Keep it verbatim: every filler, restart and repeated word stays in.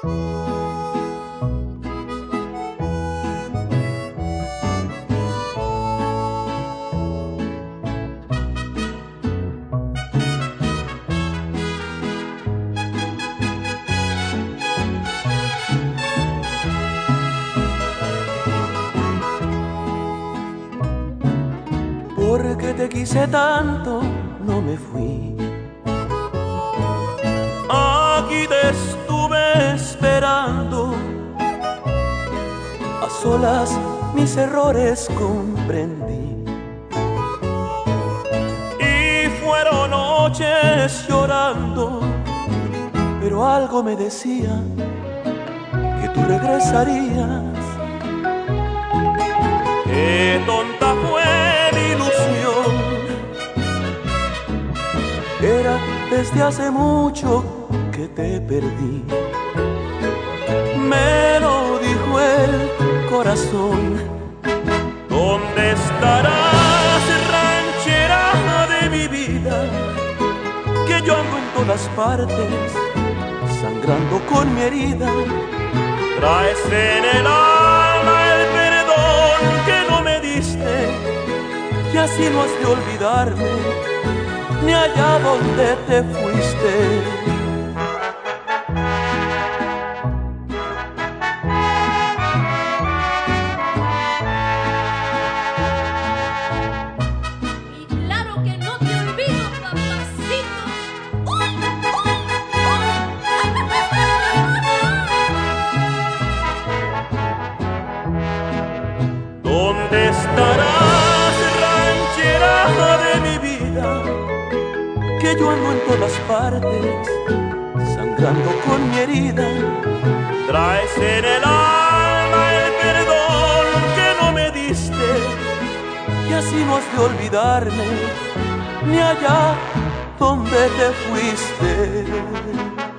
Porque te quise tanto, no me fui. Aquí te estuve esperando. A solas mis errores comprendí. Y fueron noches llorando, pero algo me decía que tú regresarías. Qué tonta fue mi ilusión. Era desde hace mucho que te perdí. Me lo dijo el corazón. ¿Dónde estarás, ranchera de mi vida? Que yo ando en todas partes, sangrando con mi herida. Traes en el alma el perdón que no me diste, y así no has de olvidarme, ni allá donde te fuiste. ¿Dónde estarás, ranchera de mi vida? Que yo ando en todas partes, sangrando con mi herida. Traes en el alma el perdón que no me diste, y así no has de olvidarme, ni allá donde te fuiste.